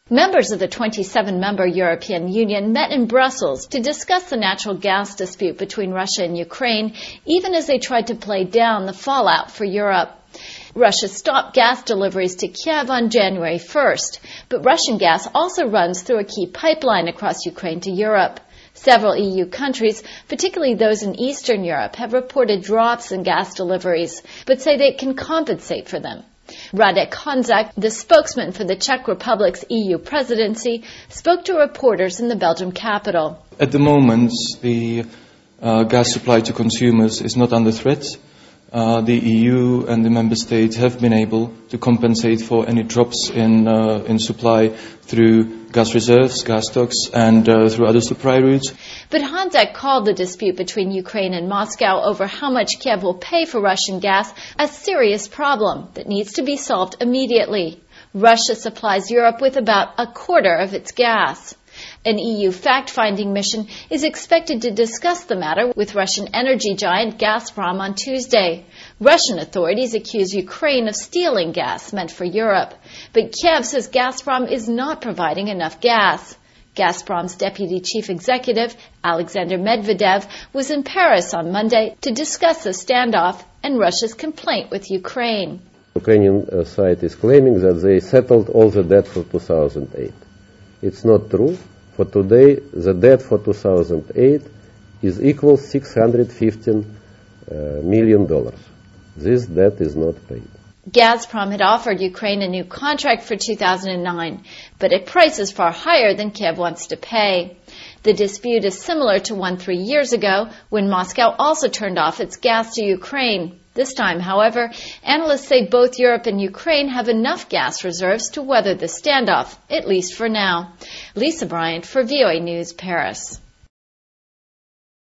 Members of the 27-member European Union met in Brussels to discuss the natural gas dispute between Russia and Ukraine, even as they tried to play down the fallout for Europe. Russia stopped gas deliveries to Kiev on January 1st, but Russian gas also runs through a key pipeline across Ukraine to Europe. Several EU countries, particularly those in Eastern Europe, have reported drops in gas deliveries, but say they can compensate for them. Radek Honzak, the spokesman for the Czech Republic's EU presidency, spoke to reporters in the Belgium capital. At the moment, the gas supply to consumers is not under threat. The EU and the member states have been able to compensate for any drops in supply through gas reserves, gas stocks, and through other supply routes. But Honzak called the dispute between Ukraine and Moscow over how much Kiev will pay for Russian gas a serious problem that needs to be solved immediately. Russia supplies Europe with about a quarter of its gas. An EU fact-finding mission is expected to discuss the matter with Russian energy giant Gazprom on Tuesday. Russian authorities accuse Ukraine of stealing gas meant for Europe. But Kiev says Gazprom is not providing enough gas. Gazprom's deputy chief executive, Alexander Medvedev, was in Paris on Monday to discuss the standoff and Russia's complaint with Ukraine. The Ukrainian side is claiming that they settled all the debt for 2008. It's not true. For today, the debt for 2008 is equal $615 million. This debt is not paid. Gazprom had offered Ukraine a new contract for 2009, but at prices far higher than Kiev wants to pay. The dispute is similar to one 3 years ago when Moscow also turned off its gas to Ukraine. This time, however, analysts say both Europe and Ukraine have enough gas reserves to weather the standoff, at least for now. Lisa Bryant for VOA News, Paris.